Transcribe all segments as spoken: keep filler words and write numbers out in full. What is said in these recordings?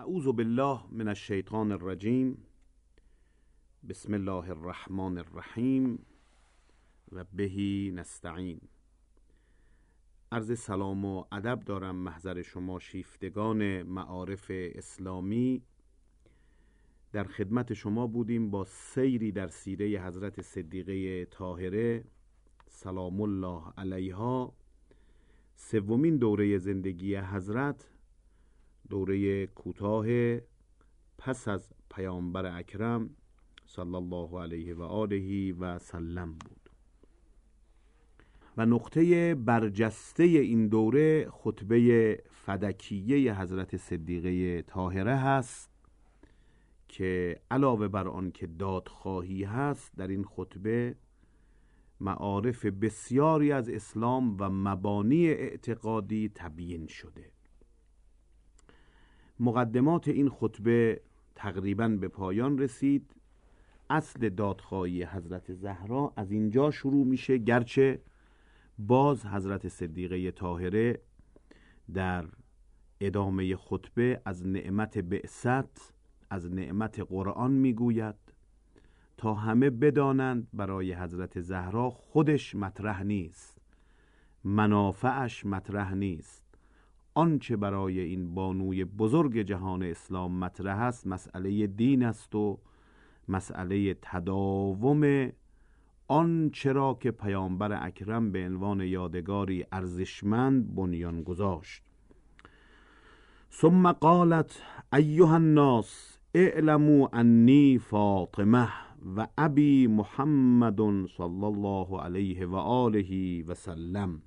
اعوذ بالله من الشیطان الرجیم. بسم الله الرحمن الرحیم و بهی نستعین. عرض سلام و ادب دارم محضر شما شیفتگان معارف اسلامی. در خدمت شما بودیم با سیری در سیره حضرت صدیقه طاهره سلام الله علیها. سومین دوره زندگی حضرت دوره کوتاه پس از پیامبر اکرم صلی الله علیه و آله و سلم بود و نقطه برجسته این دوره خطبه فدکیه حضرت صدیقه طاهره هست که علاوه بر آن که دادخواهی هست، در این خطبه معارف بسیاری از اسلام و مبانی اعتقادی تبیین شده. مقدمات این خطبه تقریباً به پایان رسید. اصل دادخواهی حضرت زهرا از اینجا شروع میشه، گرچه باز حضرت صدیقه طاهره در ادامه خطبه از نعمت بعثت، از نعمت قرآن میگوید تا همه بدانند برای حضرت زهرا خودش مطرح نیست، منافعش مطرح نیست. آنچه برای این بانوی بزرگ جهان اسلام مطرح است مسئله دین است و مسئله تداوم آنچه را که پیامبر اکرم به عنوان یادگاری ارزشمند بنیان گذاشت. ثم قالت ایها الناس اعلموا انی فاطمه و ابی محمد صلی الله علیه و آله و سلم.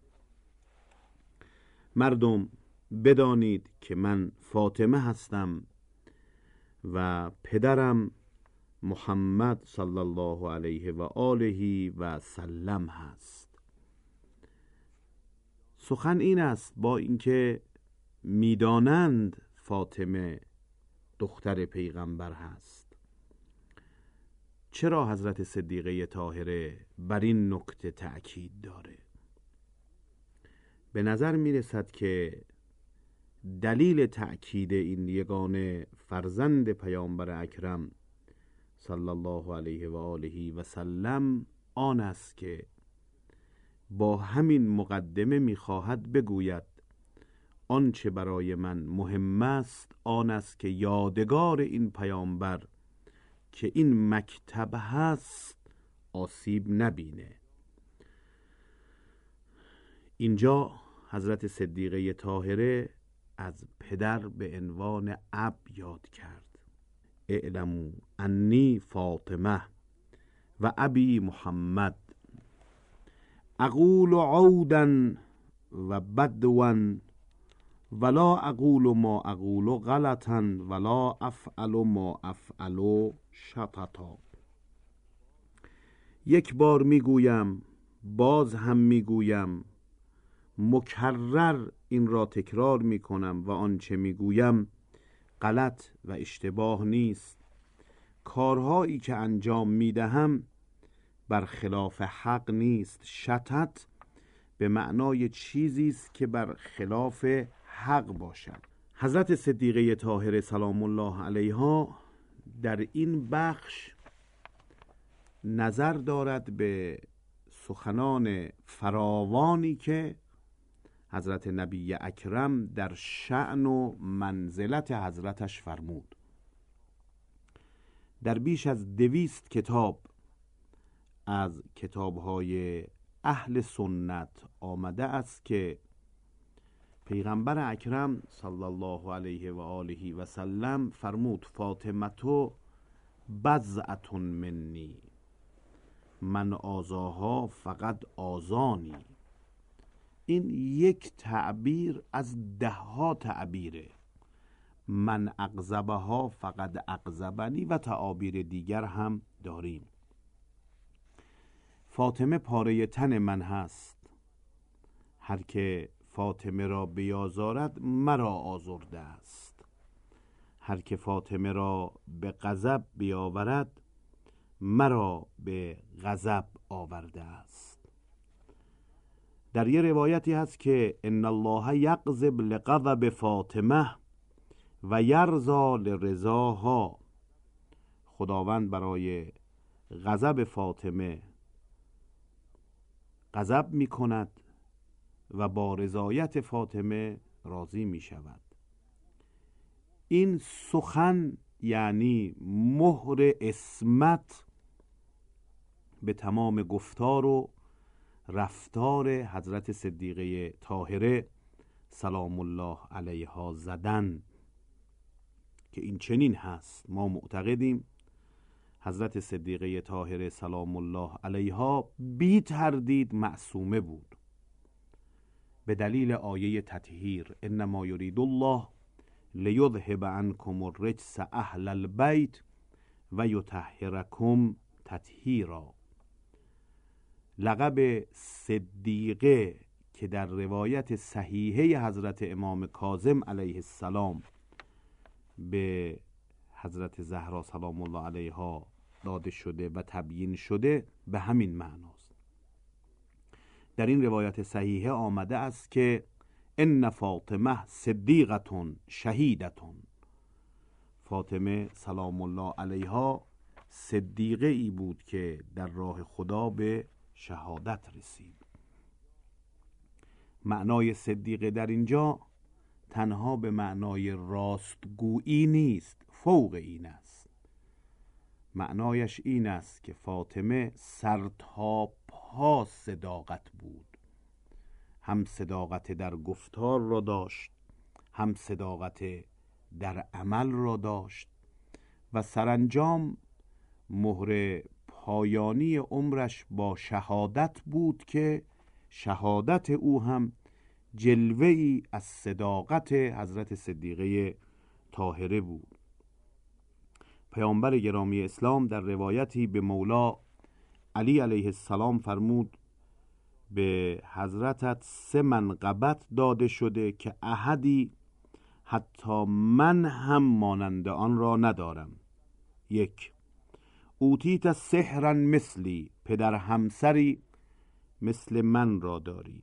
مردم بدانید که من فاطمه هستم و پدرم محمد صلی الله علیه و آله و سلم هست. سخن این است با اینکه میدانند فاطمه دختر پیغمبر هست، چرا حضرت صدیقه طاهره بر این نکته تأکید داره؟ به نظر می رسد که دلیل تأکید این یگانه فرزند پیامبر اکرم صلی الله علیه و آله و سلم آن است که با همین مقدمه می خواهد بگوید آنچه برای من مهم است آن است که یادگار این پیامبر که این مکتب هست آسیب نبینه. اینجا حضرت صدیقه طاهره از پدر به عنوان اب یاد کرد. اعلموا انی فاطمه و ابی محمد اقول عودا و بدوا ولا اقول ما اقول غلطا ولا افعل ما افعل شططا. یک بار میگویم، باز هم میگویم، مکرر این را تکرار میکنم و آنچه میگویم غلط و اشتباه نیست. کارهایی که انجام میدهم بر خلاف حق نیست. شطط به معنای چیزی است که بر خلاف حق باشد. حضرت صدیقه طاهره سلام الله علیها در این بخش نظر دارد به سخنان فراوانی که حضرت نبی اکرم در شأن و منزلت حضرتش فرمود. در بیش از دویست کتاب از کتاب‌های اهل سنت آمده است که پیغمبر اکرم صلی الله علیه و آله و سلم فرمود فاطمه بضعة منی، من آزاها فقط آزانی. این یک تعبیر از ده ها تعبیره. من اغضبها فقط اغضبنی و تعابیر دیگر هم داریم. فاطمه پاره تن من هست، هر که فاطمه را بیازارد مرا آزرده است، هر که فاطمه را به غضب بیاورد مرا به غضب آورده است. در یه روایتی هست که ان الله یغضب لغضب فاطمه و یرضا لرضاها، خداوند برای غضب فاطمه غضب می کند و با رضایت فاطمه راضی می شود. این سخن یعنی مهر عصمت به تمام گفتار و رفتار حضرت صدیقه طاهره سلام الله علیها زدن که این چنین هست. ما معتقدیم حضرت صدیقه طاهره سلام الله علیها بی تردید معصومه بود به دلیل آیه تطهیر انما یرید الله لیذهب عنکم الرجس اهل البیت و یطهرکم تطهیرا. لقب صدیقه که در روایت صحیحه حضرت امام کاظم علیه السلام به حضرت زهرا سلام الله علیها داده شده و تبیین شده به همین معناست. در این روایت صحیحه آمده است که ان فاطمه صدیقه شهیده، فاطمه سلام الله علیها صدیقه ای بود که در راه خدا به شهادت رسید. معنای صدیقه در اینجا تنها به معنای راستگویی نیست، فوق این است. معنایش این است که فاطمه سر تا پا صداقت بود، هم صداقت در گفتار را داشت، هم صداقت در عمل را داشت و سرانجام مهر پایانی عمرش با شهادت بود که شهادت او هم جلوه‌ای از صداقت حضرت صدیقه طاهره بود. پیامبر گرامی اسلام در روایتی به مولا علی علیه السلام فرمود به حضرتت سه منقبت داده شده که احدی حتی من هم مانند آن را ندارم. یک، اوتیت سحرا مثلی، پدر همسری مثل من را داری.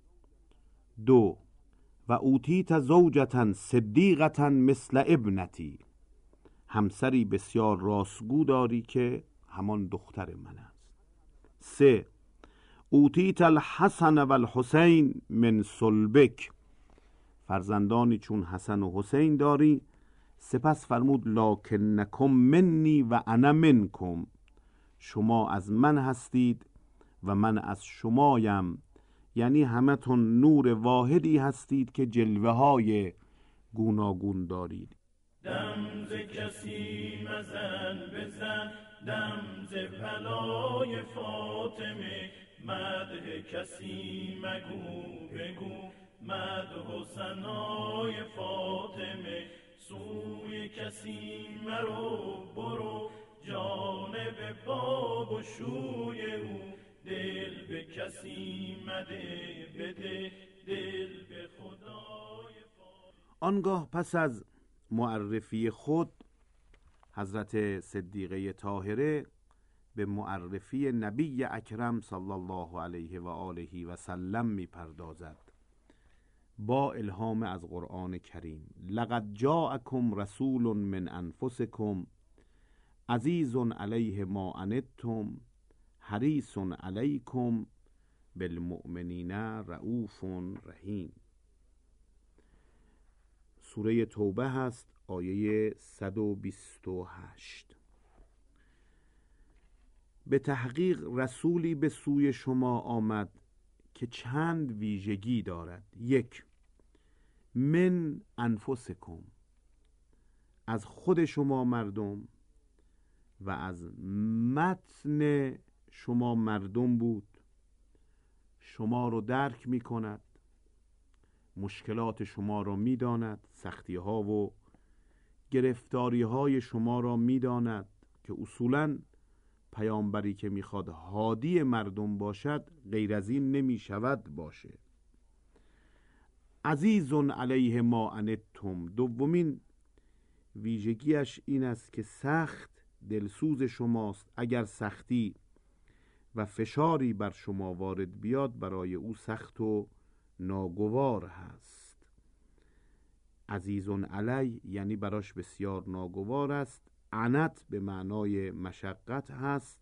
دو، و اوتیت زوجتا صدیقتا مثل ابنتی، همسری بسیار راستگو داری که همان دختر من است. سه، اوتیت الحسن و الحسین من صلبک، فرزندانی چون حسن و حسین داری. سپس فرمود لکنکم منی و انا منکم، شما از من هستید و من از شمایم، یعنی همتون نور واحدی هستید که جلوه های گوناگون دارید. دم ز کسی مزن بزن، دم ز بلای فاطمه، مدح کسی مگو بگو، مدح و ثنای فاطمه. سوی کسی مرو برو، جانب باب و شوی او، دل به کسی مده بده، دل به خدای فاطمه. آنگاه پس از معرفی خود حضرت صدیقه طاهره به معرفی نبی اکرم صلی الله علیه و آله و سلم می پردازد با الهام از قرآن کریم. لقد جاءکم رسول من انفسکم عزیز علیه ما عنتم حریص علیکم بالمؤمنین رؤوف رحیم. سوره توبه هست، آیه صد و بیست و هشت. به تحقیق رسولی به سوی شما آمد که چند ویژگی دارد. یک، من انفسکم، از خود شما مردم و از متن شما مردم بود، شما رو درک می کند، مشکلات شما را می داند، سختی ها و گرفتاری های شما را می داند که اصولاً پیامبری که میخواد هادی مردم باشد غیر از این نمی شود باشه. عزیز علیه ما عنتم، دومین ویژگیش این است که سخت دلسوز شماست. اگر سختی و فشاری بر شما وارد بیاد برای او سخت و ناگوار هست. عزیزون علی یعنی براش بسیار ناگوار است. عنت به معنای مشقت هست.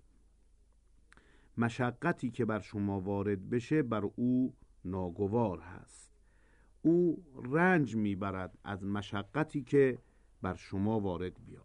مشقتی که بر شما وارد بشه بر او ناگوار هست. او رنج میبرد از مشقتی که بر شما وارد بیاد.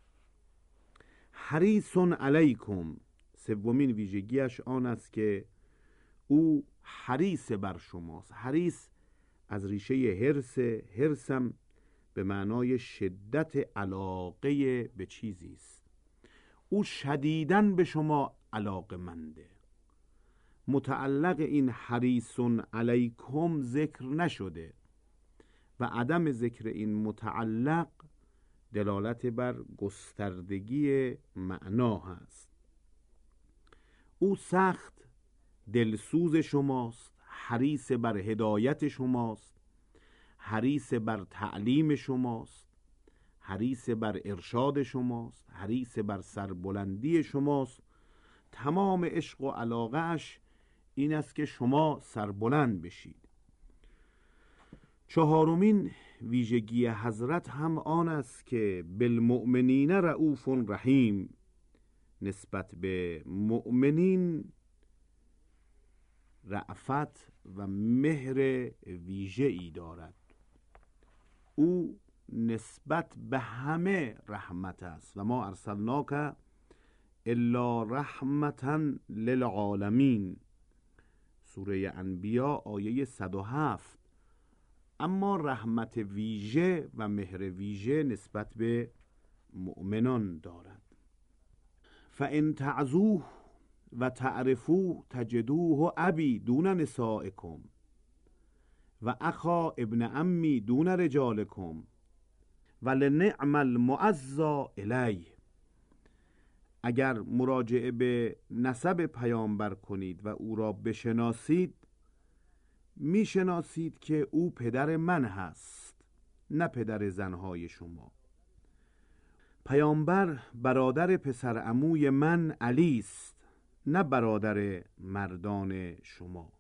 حریصون علیکم، سومین ویژگیش آن است که او حریص بر شماست. حریص از ریشه حرص، حرصم به معنای شدت علاقه به چیزی است. او شدیداً به شما علاقه‌منده. متعلق این حریصون علیکم ذکر نشده و عدم ذکر این متعلق دلالت بر گستردگی معنا هست. او سخت دلسوز شماست، حریص بر هدایت شماست، حریص بر تعلیم شماست، حریص بر ارشاد شماست، حریص بر سربلندی شماست. تمام عشق و علاقه اش این است که شما سربلند بشید. چهارمین ویژگی حضرت هم آن است که بالمؤمنین رؤوف رحیم، نسبت به مؤمنین رأفت و مهر ویژه ای دارد. او نسبت به همه رحمت است و ما ارسلناک الا رحمتا للعالمین، سوره انبیا آیه صد و هفت. اما رحمت ویژه و مهر ویژه نسبت به مؤمنان دارد. فان تعزوه و تعرفوه تجدوه ابی دون نسائکم و اخا ابن عمی دون رجالکم و لنعم المعزا الیه. اگر مراجعه به نسب پیامبر کنید و او را بشناسید، میشناسید که او پدر من هست، نه پدر زنهای شما. پیامبر برادر پسر عموی من علی است، نه برادر مردان شما.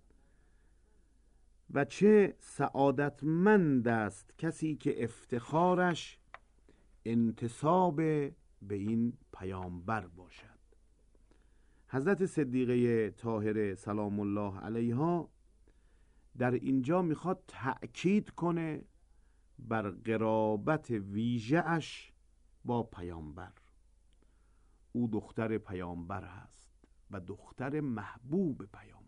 و چه سعادتمند است کسی که افتخارش انتساب به این پیامبر باشد. حضرت صدیقه طاهره سلام الله علیها در اینجا میخواد تأکید کنه بر قرابت ویژه اش با پیامبر. او دختر پیامبر هست و دختر محبوب پیامبر،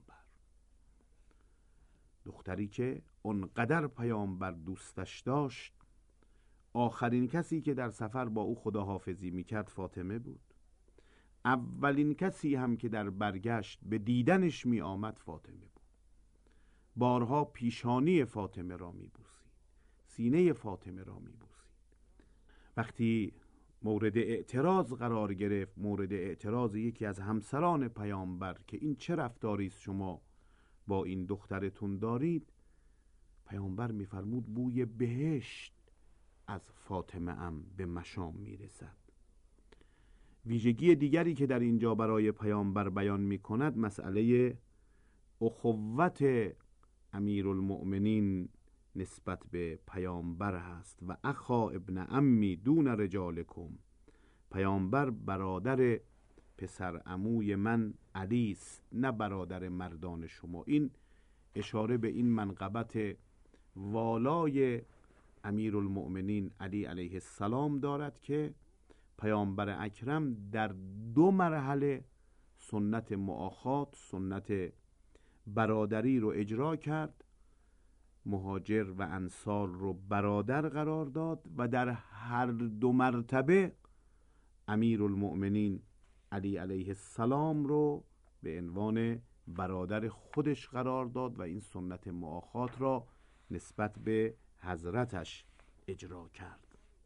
دختری که اونقدر پیامبر دوستش داشت. آخرین کسی که در سفر با او خداحافظی میکرد فاطمه بود. اولین کسی هم که در برگشت به دیدنش می آمد فاطمه بود. بارها پیشانی فاطمه را می بوسید، سینه فاطمه را می بوسید. وقتی مورد اعتراض قرار گرفت، مورد اعتراض یکی از همسران پیامبر که این چه رفتاری است شما با این دخترتون دارید، پیامبر میفرمود بوی بهشت از فاطمه ام به مشام میرسد. ویژگی دیگری که در اینجا برای پیامبر بیان میکند مسئله اخوت امیرالمؤمنین نسبت به پیامبر هست. و اخا ابن عمی دون رجالکم، پیامبر برادر پسر عموی من علی است، نه برادر مردان شما. این اشاره به این منقبت والای امیرالمؤمنین علی علیه السلام دارد که پیامبر اکرم در دو مرحله سنت مؤاخات، سنت برادری رو اجرا کرد. مهاجر و انصار رو برادر قرار داد و در هر دو مرتبه امیرالمؤمنین علی علیه السلام رو به عنوان برادر خودش قرار داد و این سنت مؤاخات را نسبت به حضرتش اجرا کرد.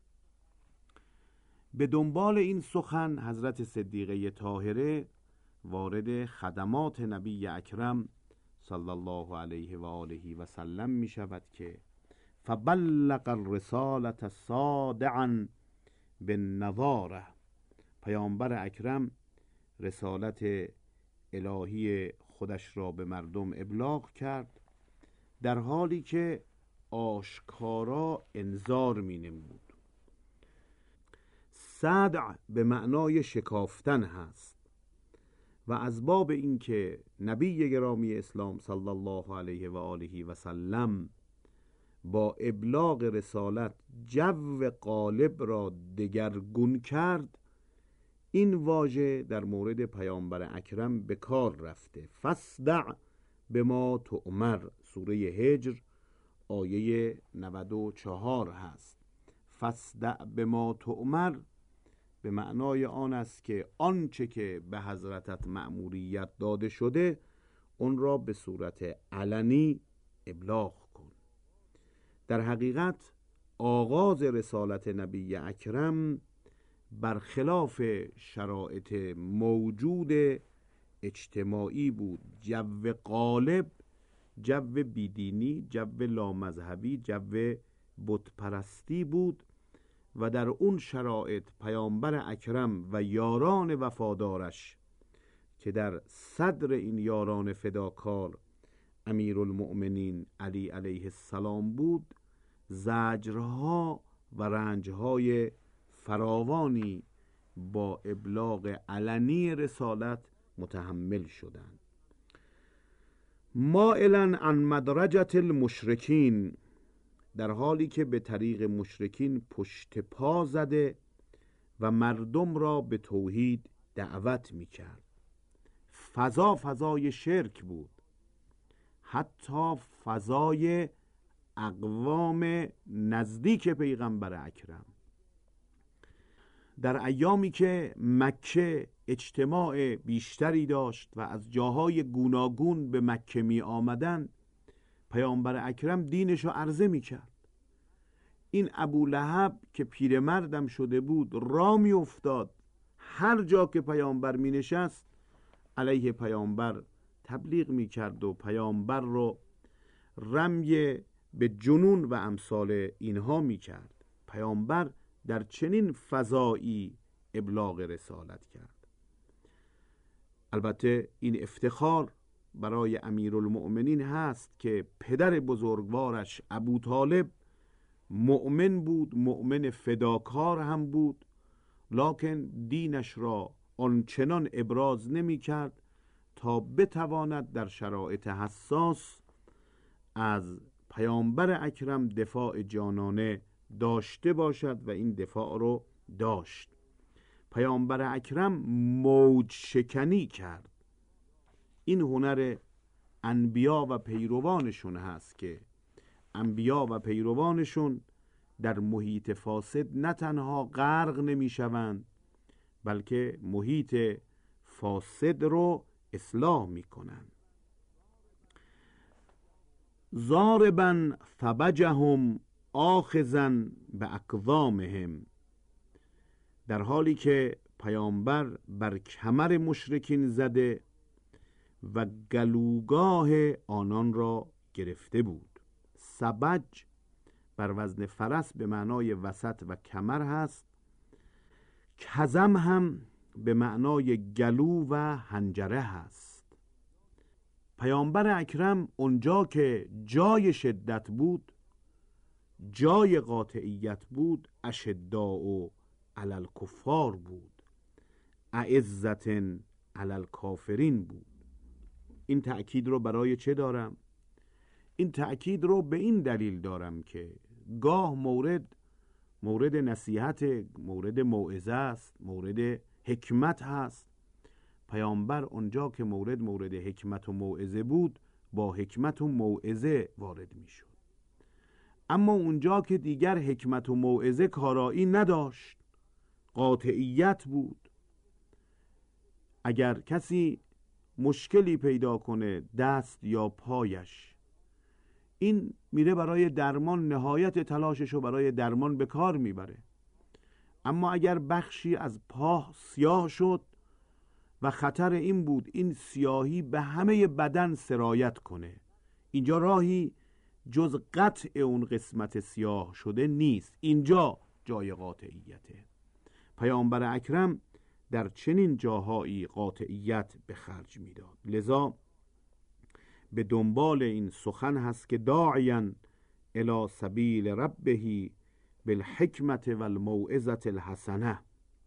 به دنبال این سخن حضرت صدیقه طاهره وارد خدمات نبی اکرم صلی الله علیه و آله و سلم می شود که فبلغ الرسالة صادعا بالنظاره. پیامبر اکرم رسالت الهی خودش را به مردم ابلاغ کرد در حالی که آشکارا انذار می نمود. صدع به معنای شکافتن هست و از باب اینکه نبی گرامی اسلام صلی الله علیه و آله و سلم با ابلاغ رسالت جو قالب را دگرگون کرد، این واژه در مورد پیامبر اکرم به کار رفته. فاصدع بما تؤمر، سوره هجر آیه نود و چهار هست. فاصدع بما تؤمر به معنای آن است که آنچه که به حضرتت مأموریت داده شده اون را به صورت علنی ابلاغ کن. در حقیقت آغاز رسالت نبی اکرم برخلاف شرایط موجود اجتماعی بود. جو غالب، جو بیدینی، جو لامذهبی، جو بتپرستی بود و در اون شرایط پیامبر اکرم و یاران وفادارش که در صدر این یاران فداکار امیرالمؤمنین علی علیه السلام بود، زجرها و رنجهای فراوانی با ابلاغ علنی رسالت متحمل شدند. مائلا عن مدرجة المشرکین، در حالی که به طریق مشرکین پشت پا زده و مردم را به توحید دعوت می کرد. فضا فضای شرک بود، حتی فضای اقوام نزدیک پیغمبر اکرم. در ایامی که مکه اجتماع بیشتری داشت و از جاهای گوناگون به مکه می آمدن، پیامبر اکرم دینشو عرضه می کرد. این ابولهب که پیرمردم شده بود را می افتاد، هر جا که پیامبر می نشست علیه پیامبر تبلیغ می کرد و پیامبر رو رمی به جنون و امثال اینها می کرد. پیامبر در چنین فضایی ابلاغ رسالت کرد. البته این افتخار برای امیرالمؤمنین هست که پدر بزرگوارش ابو طالب مؤمن بود، مؤمن فداکار هم بود، لکن دینش را آنچنان ابراز نمی کرد تا بتواند در شرایط حساس از پیامبر اکرم دفاع جانانه داشته باشد و این دفاع رو داشت. پیامبر اکرم موج شکنی کرد. این هنر انبیا و پیروانشون هست که انبیا و پیروانشون در محیط فاسد نه تنها غرق نمی شوند، بلکه محیط فاسد رو اصلاح می کنند. ضاربا ثبجهم آخذا به اکوامهم، در حالی که پیامبر بر کمر مشرکین زده و گلوگاه آنان را گرفته بود. سبج بر وزن فرس به معنای وسط و کمر هست. کزم هم به معنای گلو و حنجره هست. پیامبر اکرم اونجا که جای شدت بود، جای قاطعیت بود، اشداء علی الکفار بود، اعزة علی الکافرین بود. این تأکید رو برای چه دارم؟ این تأکید رو به این دلیل دارم که گاه مورد مورد نصیحت، مورد موعظه است، مورد حکمت هست. پیامبر اونجا که مورد مورد حکمت و موعظه بود با حکمت و موعظه وارد می شد. اما اونجا که دیگر حکمت و موعظه کارایی نداشت، قاطعیت بود، اگر کسی مشکلی پیدا کنه دست یا پایش، این میره برای درمان، نهایت تلاششو برای درمان به کار میبره. اما اگر بخشی از پا سیاه شد و خطر این بود این سیاهی به همه بدن سرایت کنه، اینجا راهی جز قطع اون قسمت سیاه شده نیست. اینجا جای قاطعیته. پیامبر اکرم در چنین جاهایی قاطعیت به خرج میداد. لذا به دنبال این سخن هست که داعیاً الی سبیل ربه بالحکمت و الموعظة الحسنه.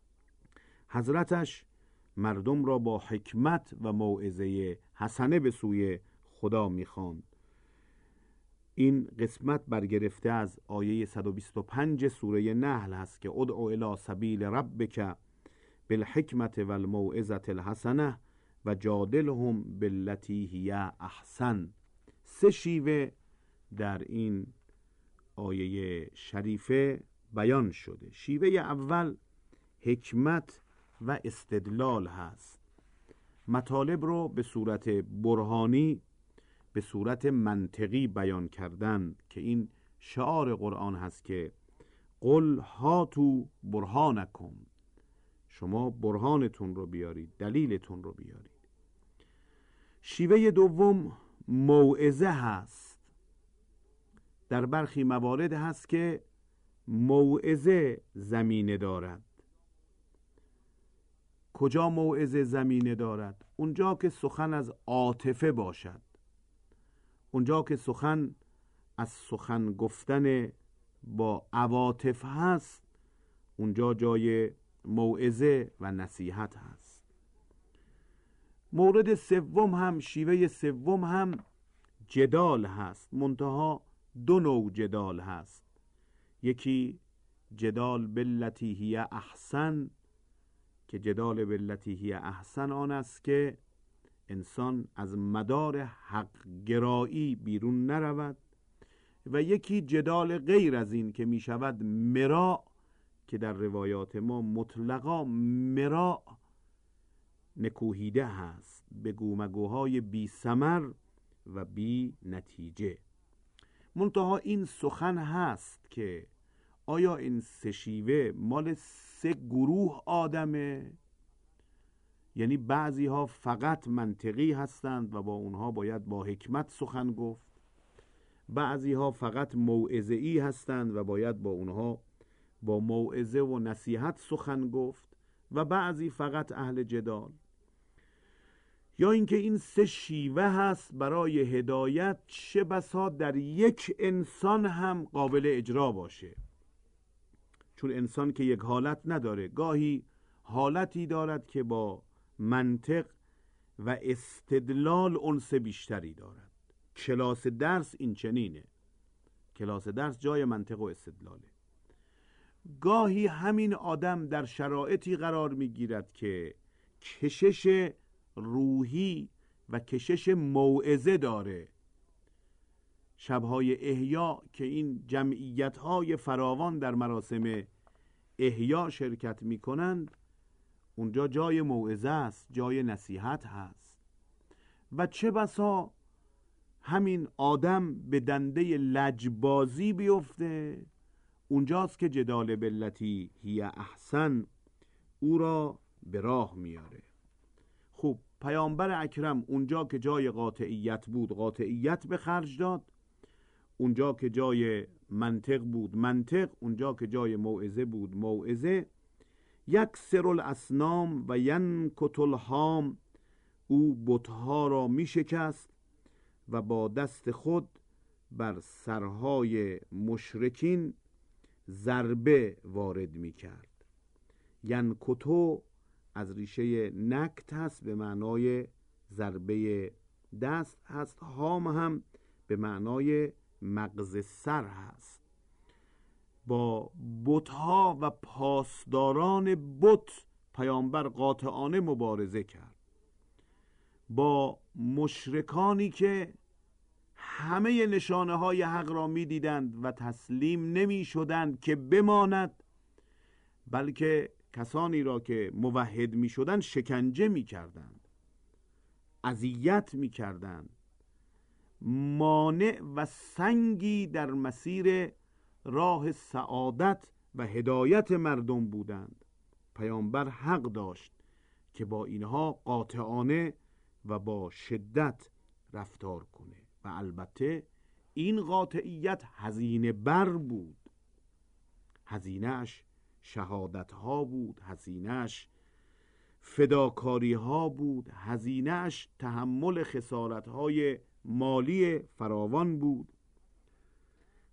حضرتش مردم را با حکمت و موعظه حسنه به سوی خدا می‌خواند. این قسمت برگرفته از آیه صد و بیست و پنج سوره نحل هست که ادعو الی سبیل ربک بالحکمت و الموعظة الحسنه و جادلهم باللتی هی احسن. سه شیوه در این آیه شریفه بیان شده. شیوه اول حکمت و استدلال هست. مطالب رو به صورت برهانی، به صورت منطقی بیان کردن که این شعار قرآن هست که قل هاتوا برهانکم، شما برهانتون رو بیارید، دلیلتون رو بیارید. شیوه دوم موعظه هست. در برخی موارد هست که موعظه زمینه دارد. کجا موعظه زمینه دارد؟ اونجا که سخن از عاطفه باشد، اونجا که سخن از سخن گفتن با عواطف هست، اونجا جای موعظه و نصیحت هست. مورد سوم هم، شیوه سوم هم جدال هست، منتها دو نوع جدال هست. یکی جدال باللتی هی احسن، که جدال باللتی هی احسن آن است که انسان از مدار حق گرایی بیرون نرود، و یکی جدال غیر از این که می شود مراء، که در روایات ما مطلقا مراء نکوهیده هست، بگو مگوهای بی ثمر و بی نتیجه. منتها این سخن هست که آیا این سه شیوه مال سه گروه آدمه؟ یعنی بعضی ها فقط منطقی هستند و با اونها باید با حکمت سخن گفت، بعضی ها فقط موعظه‌ای هستند و باید با اونها با موعظه و نصیحت سخن گفت، و بعضی فقط اهل جدال. یا اینکه این سه شیوه هست برای هدایت، چه بسا در یک انسان هم قابل اجرا باشه. چون انسان که یک حالت نداره، گاهی حالتی دارد که با منطق و استدلال انس بیشتری دارد. کلاس درس این چنینه، کلاس درس جای منطق و استدلاله. گاهی همین آدم در شرایطی قرار میگیرد که کشش روحی و کشش موعظه داره. شبهای احیا که این جمعیت‌های فراوان در مراسم احیا شرکت می‌کنند، اونجا جای موعظه است، جای نصیحت هست. و چه بسا همین آدم به دنده لجبازی بیفته، اونجاست که جدال باللتی هی احسن او را به راه میاره. خب پیامبر اکرم اونجا که جای قاطعیت بود قاطعیت به خرج داد، اونجا که جای منطق بود منطق، اونجا که جای موعظه بود موعظه. یکسر الاصنام و ینکت الهام، او بتها را می شکست و با دست خود بر سرهای مشرکین ضربه وارد می کرد. ینکتو از ریشه نکت هست، به معنای ضربه دست هست. هام هم به معنای مغز سر هست. با بتها و پاسداران بت پیامبر قاطعانه مبارزه کرد. با مشرکانی که همه نشانه های حق را می دیدند و تسلیم نمی شدند که بماند، بلکه کسانی را که موحد می شدند شکنجه می کردند، اذیت می کردند، مانع و سنگی در مسیر راه سعادت و هدایت مردم بودند. پیامبر حق داشت که با اینها قاطعانه و با شدت رفتار کنه، و البته این قاطعیت هزینه بر بود. هزینه‌اش شهادت ها بود، هزینه‌اش فداکاری ها بود، هزینه‌اش تحمل خسارت های مالی فراوان بود.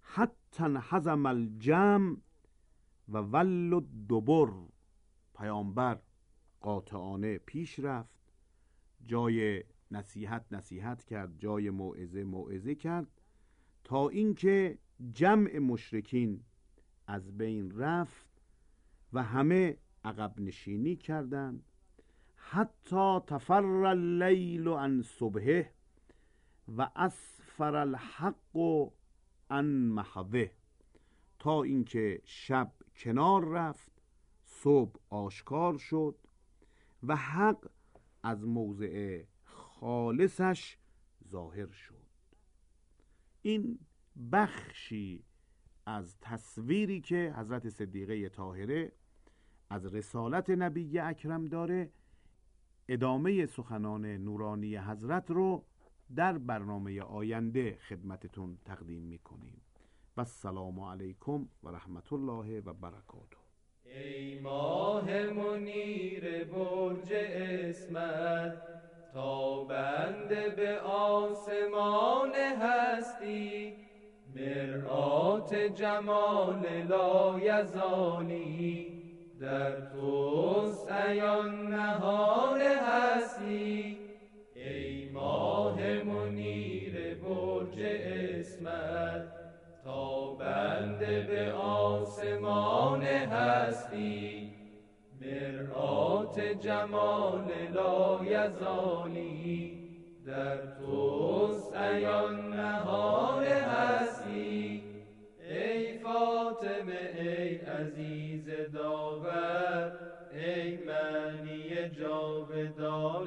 حتی انحزم الجمع و ول الدبر. پیامبر قاطعانه پیش رفت، جای نصیحت نصیحت کرد، جای موعظه موعظه کرد، تا اینکه جمع مشرکین از بین رفت و همه عقب نشینی کردند. حتی تفر اللیل عن صبحه و اسفر الحق عن محضه. تا اینکه شب کنار رفت، صبح آشکار شد و حق از موضع خالصش ظاهر شد. این بخشی از تصویری که حضرت صدیقه طاهره از رسالت نبی اکرم داره. ادامه سخنان نورانی حضرت رو در برنامه آینده خدمتتون تقدیم میکنیم. و السلام علیکم و رحمت الله و برکاته. ای ماه منیر برج اسمت، تا بنده به آسمان هستی، مرآت جمال لایزالی، در توست عیان نهان هستی. ای ماه منیر برج اسمت، تا بنده به آسمان هستی، مرآت جمال لایزالی، در توست عیان نهان هستی. ای فاطمه ای عزیز داور، ای معنی جاودان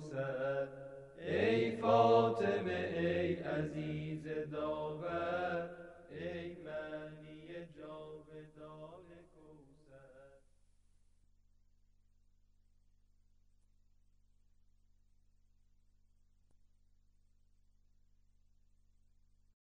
کوثر. ای فاطمه ای عزیز داور،